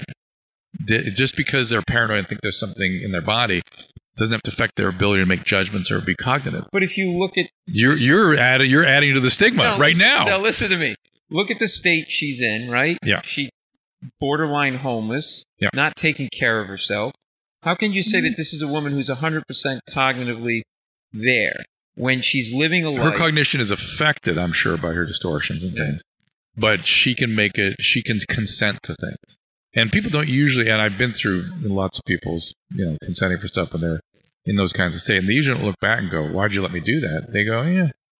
D- Just because they're paranoid and think there's something in their body doesn't have to affect their ability to make judgments or be cognitive. But if you look at You're you're adding you're adding to the stigma No, right listen- now. Now listen to me. Look at the state she's in, right? Yeah. She borderline homeless, Yeah. not taking care of herself. How can you say that this is a woman who's one hundred percent cognitively there when she's living a Her life? cognition is affected, I'm sure, by her distortions and Yeah. things. But she can make it. She can consent to things, and people don't usually. And I've been through lots of people's, you know, consenting for stuff when they're in those kinds of states, and they usually don't look back and go, "Why'd you let me do that?" They go, "Yeah,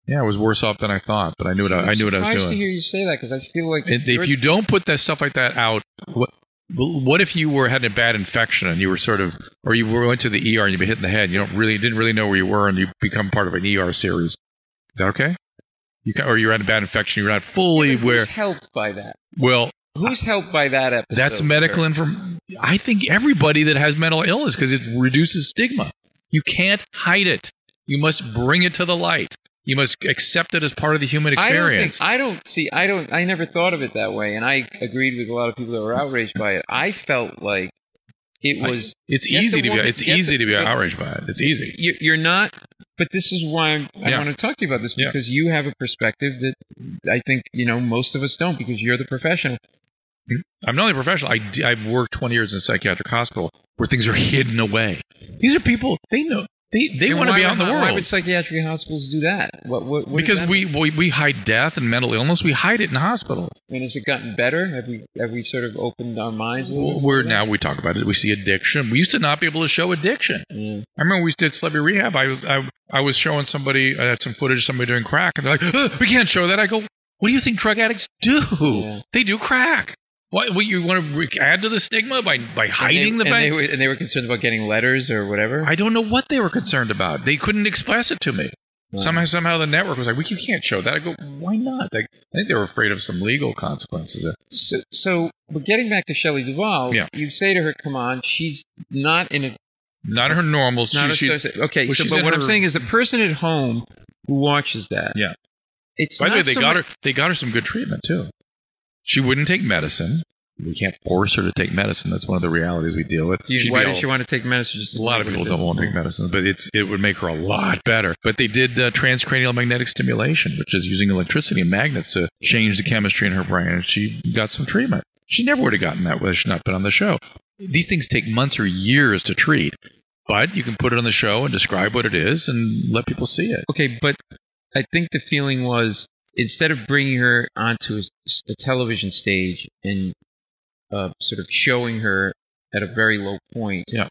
Yeah, I was worse off than I thought, but I knew what I, I knew what I was surprised doing. to hear you say that because I feel like If, if you don't put that stuff like that out, what, what if you were had a bad infection and you were sort of, or you were, went to the E R and you've been hit in the head, you don't really didn't really know where you were, and you become part of an E R series? Is that okay? You can, or you had a bad infection, you're not fully yeah, where. Who's helped by that? Well, Who's helped by that episode? that's medical information. I think everybody that has mental illness, because it reduces stigma. You can't hide it. You must bring it to the light. You must accept it as part of the human experience. I don't, think, I don't see. I don't. I never thought of it that way, and I agreed with a lot of people that were outraged by it. I felt like it was. I, it's get easy the to be. woman- It's get easy the- to be get- outraged by it. It's easy. you- You're not. But this is why I'm, I Yeah. want to talk to you about this Yeah. because you have a perspective that I think you know most of us don't because you're the professional. I'm not only a professional. I d- I've worked twenty years in a psychiatric hospital where things are hidden away. These are people. They know. They they And want to why be out in the would- world. Why would psychiatric hospitals do that? What, what, what because does that we, mean? we we hide death and mental illness. We hide it in hospital. I mean, has it gotten better? Have we have we sort of opened our minds a little? bit We're to that? now we talk about it. We see addiction. We used to not be able to show addiction. Yeah. I remember we did celebrity rehab. I I I was showing somebody. I had some footage of somebody doing crack, and they're like, "Ugh, "We can't show that." I go, "What do you think drug addicts do? Yeah. They do crack. What, what you want to re- add to the stigma by by hiding and they, the and they, fact?" were, and they were concerned about getting letters or whatever. I don't know what they were concerned about. They couldn't express it to me. Wow. Somehow, somehow the network was like, "We you can't show that." I go, "Why not?" Like, I think they were afraid of some legal consequences. So, so, but getting back to Shelley Duvall, Yeah. you say to her, "Come on, she's not in a Not her normal. not she, a she, soci- okay." well, So, she's but in what I'm her- saying is, the person at home who watches that, Yeah. it's By the not way, they so got much- her. They got her some good treatment too. She wouldn't take medicine. We can't force her to take medicine. That's one of the realities we deal with. Do you- She'd why be did all- she want to take medicine? Just A lot of people don't want to take medicine, but it's it would make her a lot better. But they did uh, transcranial magnetic stimulation, which is using electricity and magnets to change the chemistry in her brain, and she got some treatment. She never would have gotten that had she not been on the show. These things take months or years to treat, but you can put it on the show and describe what it is and let people see it. Okay, but I think the feeling was instead of bringing her onto a, a television stage and uh, sort of showing her at a very low point, Yeah.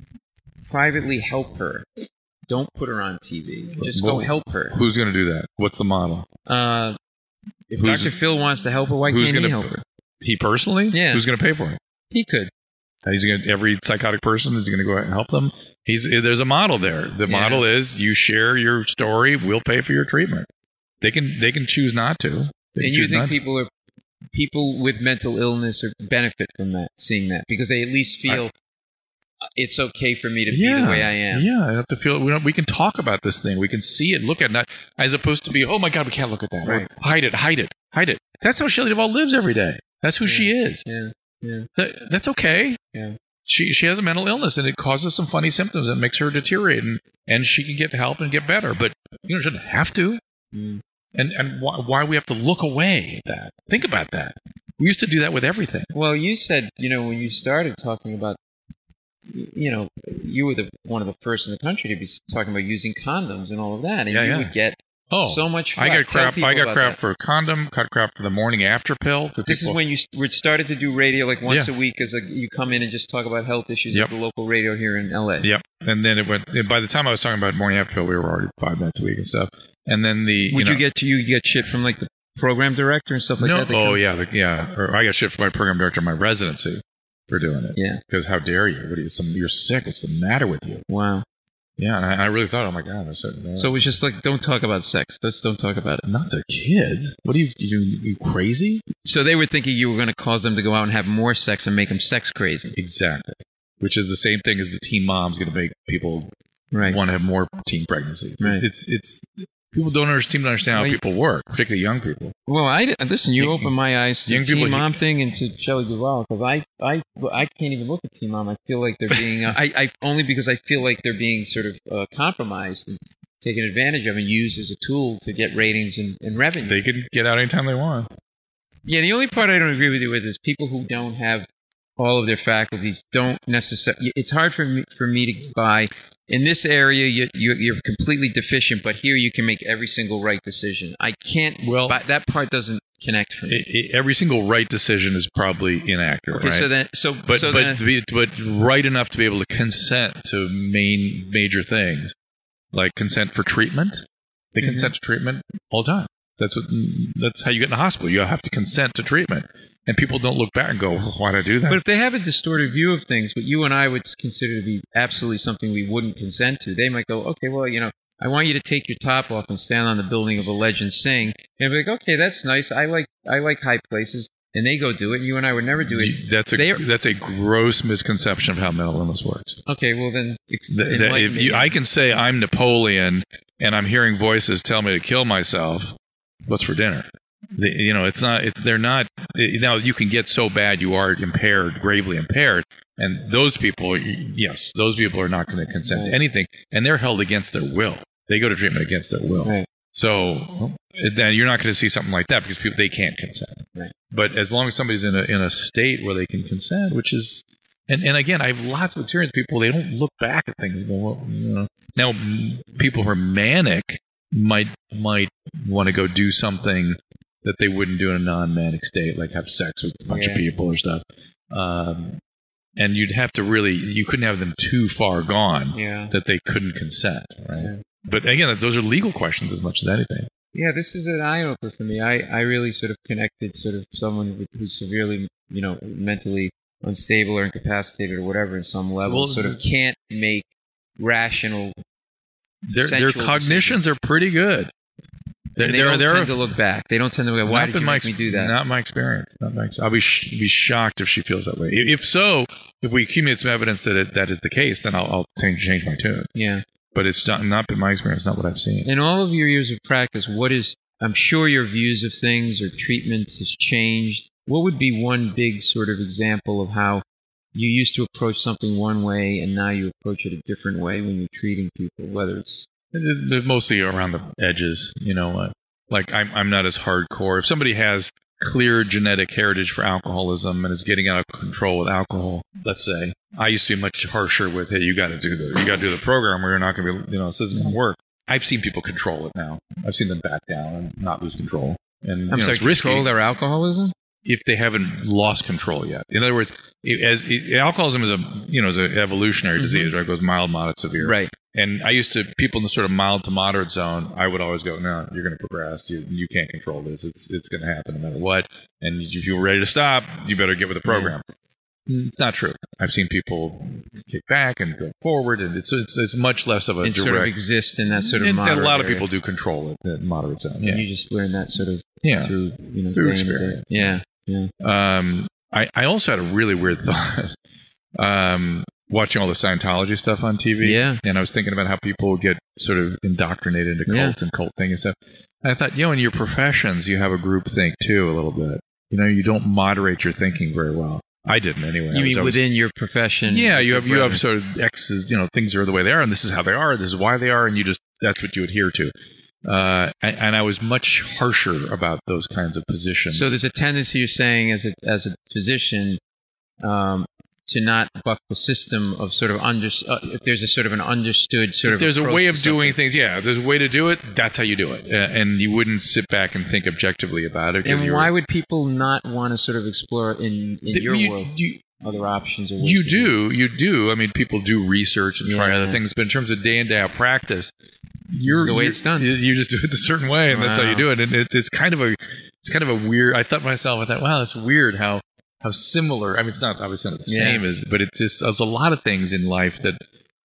privately help her. Don't put her on T V. Just go Well, help her. Who's going to do that? What's the model? Uh, if Who's- Doctor Phil wants to help her, why who's can't he gonna- help her? He personally? Yeah. Who's going to pay for it? He could. He's going to, every psychotic person is going to go out and help them. He's there's a model there. The Yeah. model is you share your story, we'll pay for your treatment. They can they can choose not to. They can And you choose think not- people are people with mental illness or benefit from that, seeing that because they at least feel uh, it's okay for me to be the way I am. Yeah, I have to feel we, don't, we can talk about this thing. We can see it, look at it, not, as opposed to be, oh my God, we can't look at that. Or, Right. hide it, hide it, hide it. That's how Shelley Duvall lives every day. That's who Yeah. she is. Yeah, yeah, That, that's okay. yeah. She she has a mental illness and it causes some funny symptoms and makes her deteriorate and, and she can get help and get better. But you know, she doesn't have to. Mm. And and why, why we have to look away at that? Think about that. We used to do that with everything. Well, you said, you know, when you started talking about, you know, you were the one of the first in the country to be talking about using condoms and all of that, and Yeah, you yeah. would get Oh, so much. I flack. got Tell crap. people I got about crap that. for a condom. Got crap for the morning after pill. 'cause This people- is when you st- started to do radio like once Yeah. a week, as a, you come in and just talk about health issues Yep. at the local radio here in L A. Yep. And then it went. And by the time I was talking about morning after pill, we were already five minutes a week and stuff. And then the Would you, you, know, get to you get shit from like the program director and stuff like no? that? They Oh come- yeah, the, yeah. Or I got shit from my program director, in my residency, for doing it. yeah. Because how dare you? What are you? Some, you're sick. What's the matter with you? Wow. Yeah. And I, I really thought, oh my God, I said, no. So it was just like, don't talk about sex. Let's don't talk about it. not to kids. What are you? You, you crazy? So they were thinking you were going to cause them to go out and have more sex and make them sex crazy. Exactly. Which is the same thing as the teen mom's going to make people Right. want to have more teen pregnancies. Right. It's it's people don't understand, seem to understand how Well, you- people work, particularly young people. Well, I listen. You Young- opened my eyes to young the Teen people- Mom thing and to Shelley Duvall because I, I, I can't even look at Teen Mom. I feel like they're being, uh, I, I only because I feel like they're being sort of uh, compromised and taken advantage of and used as a tool to get ratings and, and revenue. They can get out anytime they want. Yeah, the only part I don't agree with you with is people who don't have all of their faculties don't necessarily. It's hard for me for me to buy. In this area, you, you, you're completely deficient, but here you can make every single right decision. I can't. Well- buy, that part doesn't connect for me. It, it, every single right decision is probably inaccurate. Okay, right? so then, so but so but then, to be- but right enough to be able to consent to main major things like consent for treatment. They mm-hmm. consent to treatment all the time. That's what. That's how you get in the hospital. You have to consent to treatment. And people don't look back and go, well, why did I do that? But if they have a distorted view of things, what you and I would consider to be absolutely something we wouldn't consent to, they might go, okay, well, you know, I want you to take your top off and stand on the building of a legend sing. And be like, okay, that's nice. I like I like high places. And they go do it, and you and I would never do it. That's a are, that's a gross misconception of how mental illness works. Okay, well then, ex- the, the, if you, I can say I'm Napoleon, and I'm hearing voices tell me to kill myself. What's for dinner? The, you know, it's not. It's they're not. It, now you can get so bad you are impaired, gravely impaired, and those people, yes, those people are not going to consent right. to anything, and they're held against their will. They go to treatment against their will. Right. So then you're not going to see something like that because people they can't consent. Right. But as long as somebody's in a in a state where they can consent, which is, and, and again, I have lots of experience. People they don't look back at things. And go, well, you know. Now people who are manic might might want to go do something that they wouldn't do in a non-manic state, like have sex with a bunch yeah. of people or stuff. Um, and you'd have to really, you couldn't have them too far gone yeah. that they couldn't consent, right? Yeah. But again, those are legal questions as much as anything. Yeah, this is an eye-opener for me. I, I really sort of connected sort of someone who's severely, you know, mentally unstable or incapacitated or whatever in some level, well, sort of can't make rational Their, their cognitions decisions. Are pretty good. They're, they don't they're, tend to look back. They don't tend to go, why did you make me do that? Not my experience. Not my experience. I'll be, sh- be shocked if she feels that way. If so, if we accumulate some evidence that it, that is the case, then I'll, I'll change, change my tune. Yeah. But it's not, not been my experience, not what I've seen. In all of your years of practice, what is, I'm sure your views of things or treatment has changed. What would be one big sort of example of how you used to approach something one way and now you approach it a different way when you're treating people, whether it's mostly around the edges, you know, uh, like I'm, I'm not as hardcore. If somebody has clear genetic heritage for alcoholism and is getting out of control with alcohol, let's say, I used to be much harsher with, hey, you got to do the, you got to do the program or you're not going to be, you know, this isn't going to work. I've seen people control it now. I've seen them back down and not lose control. And I'm you know, sorry, it's risky control their alcoholism? If they haven't lost control yet. In other words, as it, alcoholism is a you know is an evolutionary mm-hmm. disease, right? It goes mild, moderate, severe. Right. And I used to people in the sort of mild to moderate zone. I would always go, no, you're going to progress. You you can't control this. It's it's going to happen no matter what. And if you're ready to stop, you better get with the program. Mm-hmm. It's not true. I've seen people kick back and go forward, and it's it's, it's much less of a and direct. Sort of exist in that sort of. And, moderate and a lot of area. people do control it, the moderate zone. And yeah. you just learn that sort of yeah. through you know through experience. Yeah. Yeah. Um, I, I also had a really weird thought um, watching all the Scientology stuff on T V. Yeah. And I was thinking about how people get sort of indoctrinated into cults yeah. and cult thing and stuff. And I thought, you know, in your professions, you have a group think too, a little bit. You know, you don't moderate your thinking very well. I didn't anyway. You was, mean within your profession? Yeah, you have you have sort of X's, you know, things are the way they are, and this is how they are, this is why they are, and you just that's what you adhere to. Uh, and, and I was much harsher about those kinds of positions. So there's a tendency, you're saying, as a as a physician, um, to not buck the system of sort of under. Uh, if there's a sort of an understood sort if of. There's a way of doing things. Yeah, if there's a way to do it. That's how you do it, uh, and you wouldn't sit back and think objectively about it. And why would people not want to sort of explore in in the, your you, world? You, other options or ways you to do, do you do. I mean, people do research and try yeah. other things, but in terms of day in day out practice, you're the way you're, it's done. You, you just do it a certain way, and wow. that's how you do it. And it, it's kind of a, it's kind of a weird. I thought to myself, I thought, wow, it's weird how how similar. I mean, it's not obviously not the yeah. same as, but it's just there's a lot of things in life that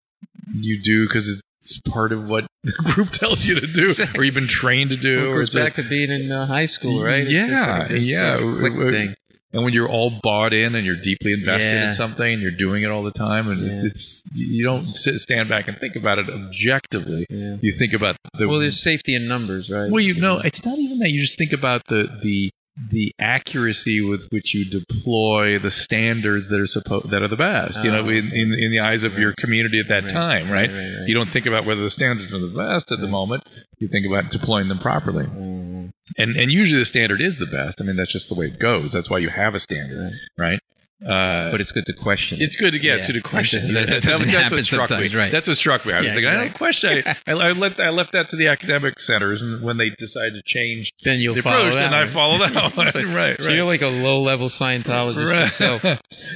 you do because it's part of what the group tells you to do, or you've been trained to do. Well, it goes or back to being in uh, high school, right? Yeah, it's sort of yeah. Uh, quick thing. And when you're all bought in and you're deeply invested yeah. in something and you're doing it all the time, and yeah. it's you don't sit, stand back and think about it objectively. Yeah. You think about the well, there's safety in numbers, right? Well, you know, it's not even that. You just think about the the the accuracy with which you deploy the standards that are supposed that are the best. Oh, you know, in, in in the eyes of right. your community at that right. time, right? Right, right, right? You don't think about whether the standards are the best at right. the moment. You think about deploying them properly. Mm. And and usually the standard is the best. I mean, that's just the way it goes. That's why you have a standard, right? Uh, but it's good to question. It's good to get yeah. to question. That, that that's, that's what struck me. Right. That's what struck me. I was yeah, thinking, exactly. I don't question. I, I, left, I left that to the academic centers, and when they decide to change then you'll the follow approach, that then I follow that one. so, right, right. So you're like a low-level Scientologist right. yourself.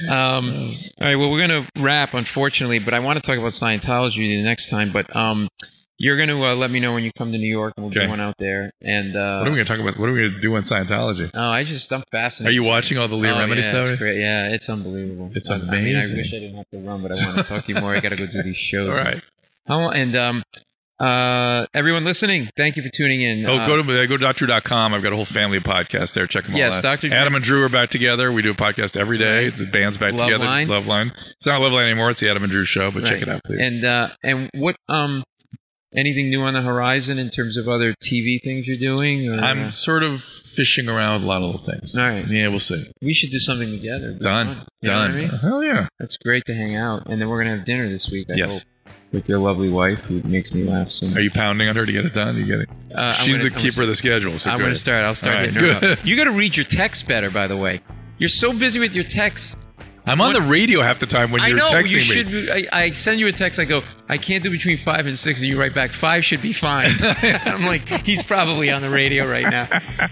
Um, all right, well, we're going to wrap, unfortunately, but I want to talk about Scientology the next time. But um, you're going to uh, let me know when you come to New York, and we'll Okay. do one out there. And uh, What are we going to talk about? What are we going to do on Scientology? oh, I just I'm fascinated. Are you watching all the Leah oh, Remini yeah, stuff? It's great. Yeah, it's unbelievable. It's I- I mean, I amazing. wish I didn't have to run, but I want to talk to you more. I got to go do these shows. All right. How, and um, uh, everyone listening, thank you for tuning in. Oh, Uh, go to go to doctor dot com. I've got a whole family of podcasts there. Check them all Yes, out. Doctor Drew- Adam and Drew are back together. We do a podcast every day. Right. The band's back Love together. Line. Love Line. It's not Love Line anymore. It's the Adam and Drew show, but check Right. it out, please. And uh, and what um, anything new on the horizon in terms of other T V things you're doing? Or, I'm sort of fishing around a lot of little things. All right. Yeah, we'll see. we should do something together. It'd be Done. fun. You know what Done. I mean? Hell yeah. That's great to hang out, and then we're gonna have dinner this week. I Yes. hope, with your lovely wife, who makes me laugh so much. Are you pounding on her to get it done? You get it? Uh, I'm She's gonna- the I'm keeper gonna- of the schedule. So I'm good. going to start. I'll start All right, hitting her good. up. You got to read your texts better, by the way. You're so busy with your texts. I'm on What- the radio half the time when I you're know texting you me. should. Be, I, I send you a text. I go, I can't do between five and six, and you write back, five should be fine. I'm like, he's probably on the radio right now.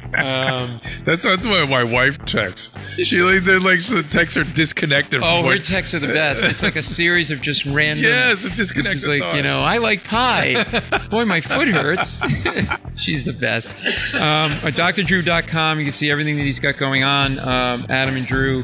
Um, That's that's what my wife texts. She like they're like the texts are disconnected. oh, from her what, texts are the best. It's like a series of just random. yes, a This disconnected. is like, thought. you know, I like pie. Boy, my foot hurts. She's the best. Um, at D R drew dot com, you can see everything that he's got going on. Um, Adam and Drew.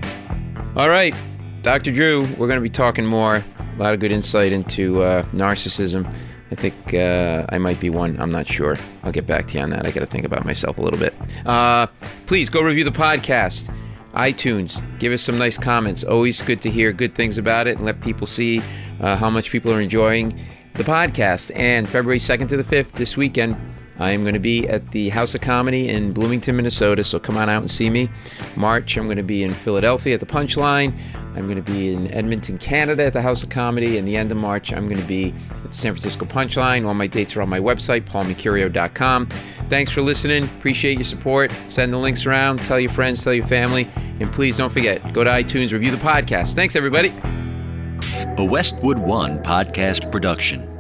All right, Doctor Drew, we're going to be talking more. A lot of good insight into uh, narcissism. I think uh, I might be one. I'm not sure. I'll get back to you on that. I got to think about myself a little bit. Uh, please go review the podcast. iTunes. Give us some nice comments. Always good to hear good things about it and let people see uh, how much people are enjoying the podcast. And February second to the fifth, this weekend, I am going to be at the House of Comedy in Bloomington, Minnesota, so come on out and see me. March, I'm going to be in Philadelphia at the Punchline. I'm going to be in Edmonton, Canada at the House of Comedy. And the end of March, I'm going to be at the San Francisco Punchline. All my dates are on my website, paul mercurio dot com. Thanks for listening. Appreciate your support. Send the links around. Tell your friends, tell your family. And please don't forget, go to iTunes, review the podcast. Thanks, everybody. A Westwood One podcast production.